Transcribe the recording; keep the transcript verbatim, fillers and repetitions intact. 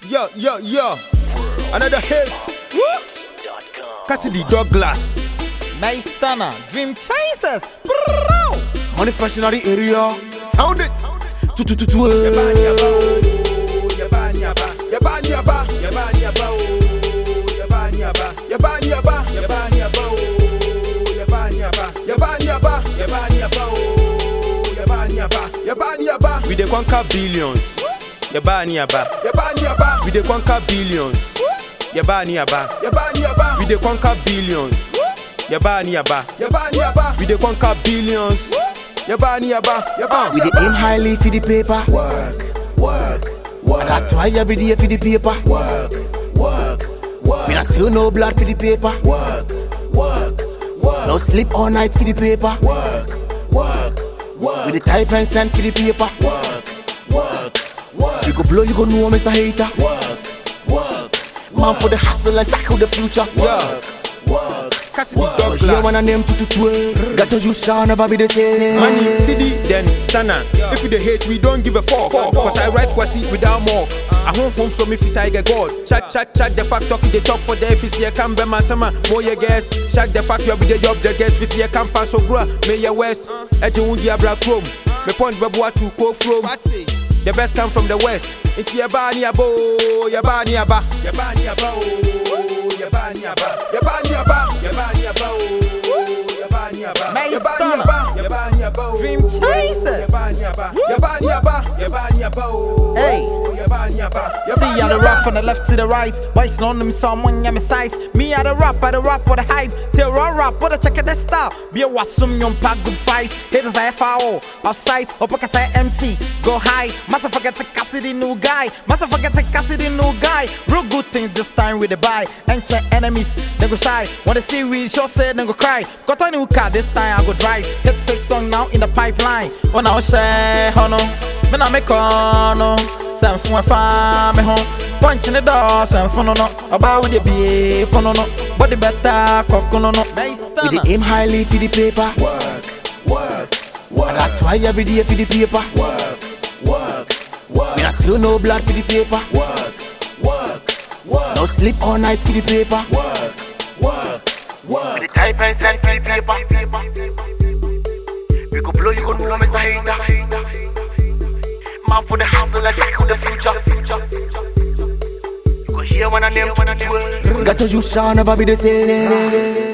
Yo, yo, yo. Another hit. Cassidy Douglas. Nice Stunner. Dream Chasers. Money fresh in the area. Sound it. Tu tu tu tu. Yabani yaba, yabani yaba, yabani yaba, yabani yaba, yabani yaba, yabani yaba, yabani yaba, yabani yaba, yabani yaba, yabani yaba, yabani yaba, yabani yaba. We dey conquer billions. Yabani yaba, yabani yaba. We dey conquer billions. Yabani yaba, yabani yaba. We dey conquer billions. Yabani yaba, yabani yaba. We dey conquer billions. Yabani yaba, yabani. We dey aim highly for the paper. Work, work, work. And I try every day for the paper. Work, work, work. We not still no blood for the paper. Work, work, work. No sleep all night for the paper. Work, work, work. We the type and send for the paper. Work, work, work. You go blow, you go know, Mister Hater. Work, work, Man for the hustle and tackle the future. work, work. Cassidy Here Douglas. when I name two two two. Got to you shall never be the same. Money, city, then Stunner. If you dey hate, we don't give a fuck. Cause I write Kwasi without more. I home home so me feel I get God. Chat chat chat the fact talk they talk for the if you can be my summer more your guess. Chat the fact you be the job the guess if you can pass so grow. May your west. Eje wundi abra chrome. Me point babu to go from. The best come from the west. Into yabani abo, yabani aba, Yabani yaba, yabani yaba, yabani yaba, yabani yaba, yabani yaba, Nice yabani Stunner. yaba, yabani yaba, Dream Chasers. yabani yaba, yabani yaba, yabani yaba, Hey. yabani yaba, See, I the rap from the left to the right. Boys know them someone yeah me size. Me I the rap, I the rap for the hype. Till raw rap, but I check the style. Be a wasum yon pack good fight. Haters I F O outside, up pocket I empty. Go high, massa forget to Cassidy new guy. Massa forget to Cassidy new guy. Real good things this time with the buy. Ancient enemies, they go shy. Wanna see we sure say they go cry. Got a new car this time I go drive. Hit six song now in the pipeline. When I share, hono, me na make on. Send for my family home. Punch in the door, send for no no. About with the be no no. But the better cock no no. Nice We dey aim highly for the paper. work, work, work, And I try every day for the paper. work, work, work, We not still no blood for the paper. work, work, work, No sleep all night for the paper. work, work, work. The type and send for the paper. We go blow, you go know, Mister Hater. Man for the hustle and tackle the future. You go hear when I name two two. Got to you shall never be the same.